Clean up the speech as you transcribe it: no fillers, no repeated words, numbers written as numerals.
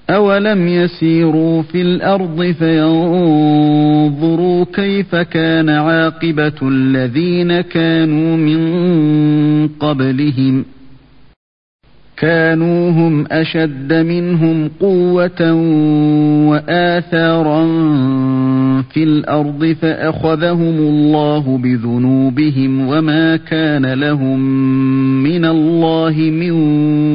أولم يسيروا في الأرض فينظروا كيف كان عاقبة الذين كانوا من قبلهم كانوا هم أشد منهم قوة وآثارا في الأرض فأخذهم الله بذنوبهم وما كان لهم من الله من